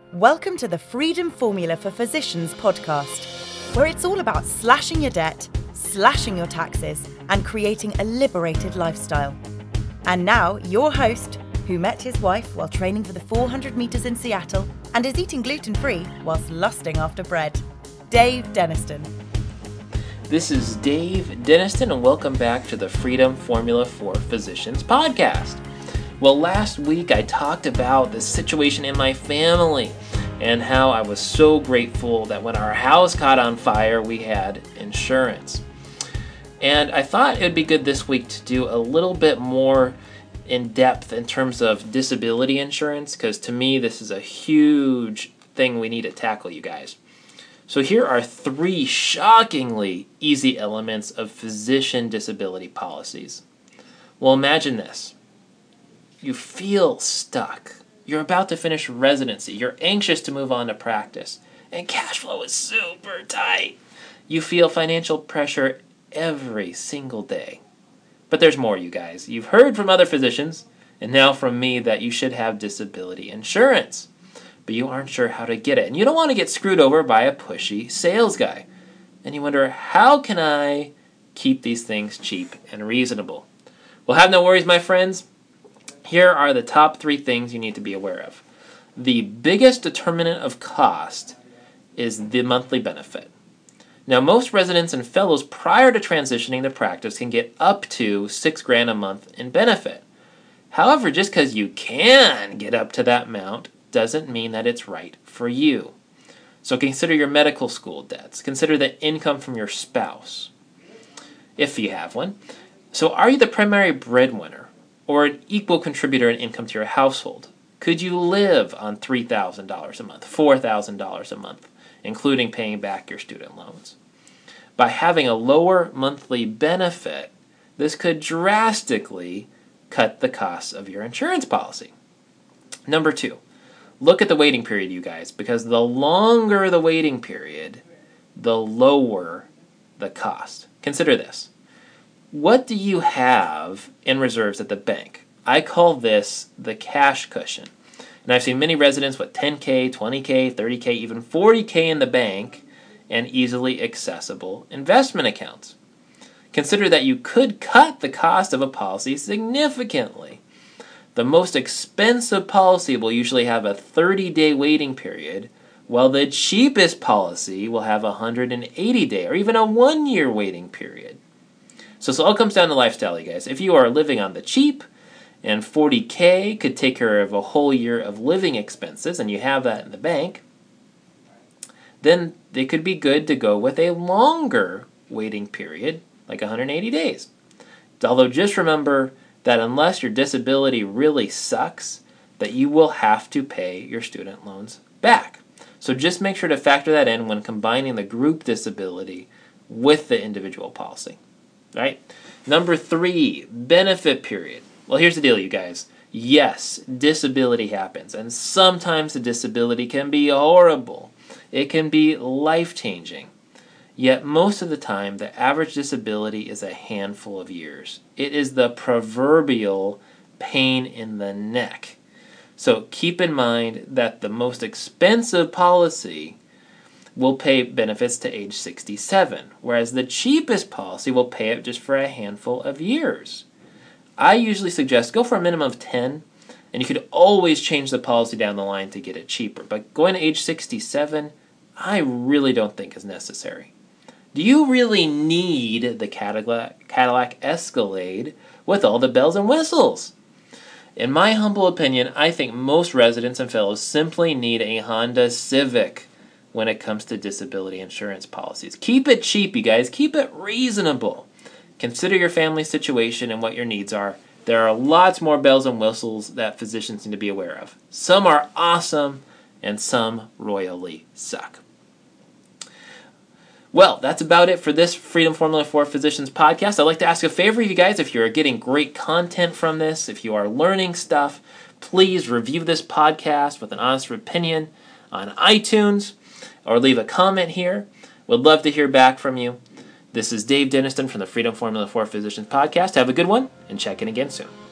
Welcome to the Freedom Formula for Physicians podcast, where it's all about slashing your debt, slashing your taxes, and creating a liberated lifestyle. And now, your host, who met his wife while training for the 400 meters in Seattle and is eating gluten-free whilst lusting after bread, Dave Denniston. This is Dave Denniston, and welcome back to the Freedom Formula for Physicians podcast. Well, last week I talked about the situation in my family and how I was so grateful that when our house caught on fire, we had insurance. And I thought it would be good this week to do a little bit more in depth in terms of disability insurance, because to me this is a huge thing we need to tackle, you guys. So here are 3 shockingly easy elements of physician disability policies. Well, imagine this. You feel stuck. You're about to finish residency. You're anxious to move on to practice. And cash flow is super tight. You feel financial pressure every single day. But there's more, you guys. You've heard from other physicians, and now from me, that you should have disability insurance. But you aren't sure how to get it. And you don't want to get screwed over by a pushy sales guy. And you wonder, how can I keep these things cheap and reasonable? Well, have no worries, my friends. Here are the top 3 things you need to be aware of. The biggest determinant of cost is the monthly benefit. Now, most residents and fellows prior to transitioning to practice can get up to $6,000 a month in benefit. However, just because you can get up to that amount doesn't mean that it's right for you. So consider your medical school debts. Consider the income from your spouse, if you have one. So are you the primary breadwinner or an equal contributor in income to your household? Could you live on $3,000 a month, $4,000 a month, including paying back your student loans? By having a lower monthly benefit, this could drastically cut the costs of your insurance policy. Number 2, look at the waiting period, you guys, because the longer the waiting period, the lower the cost. Consider this. What do you have in reserves at the bank? I call this the cash cushion. And I've seen many residents with $10K, $20K, $30K, even $40K in the bank and easily accessible investment accounts. Consider that you could cut the cost of a policy significantly. The most expensive policy will usually have a 30-day waiting period, while the cheapest policy will have a 180-day or even a 1-year waiting period. So it all comes down to lifestyle, you guys. If you are living on the cheap and $40K could take care of a whole year of living expenses and you have that in the bank, then it could be good to go with a longer waiting period, like 180 days. Although just remember that unless your disability really sucks, that you will have to pay your student loans back. So just make sure to factor that in when combining the group disability with the individual policy. Right? Number 3, benefit period. Well, here's the deal, you guys. Yes, disability happens, and sometimes the disability can be horrible. It can be life-changing. Yet most of the time, the average disability is a handful of years. It is the proverbial pain in the neck. So keep in mind that the most expensive policy will pay benefits to age 67, whereas the cheapest policy will pay it just for a handful of years. I usually suggest go for a minimum of 10, and you could always change the policy down the line to get it cheaper. But going to age 67, I really don't think is necessary. Do you really need the Cadillac Escalade with all the bells and whistles? In my humble opinion, I think most residents and fellows simply need a Honda Civic when it comes to disability insurance policies. Keep it cheap, you guys. Keep it reasonable. Consider your family situation and what your needs are. There are lots more bells and whistles that physicians need to be aware of. Some are awesome, and some royally suck. Well, that's about it for this Freedom Formula for Physicians podcast. I'd like to ask a favor of you guys. If you're getting great content from this, if you are learning stuff, please review this podcast with an honest opinion on iTunes, or leave a comment here. Would love to hear back from you. This is Dave Denniston from the Freedom Formula for Physicians podcast. Have a good one, and check in again soon.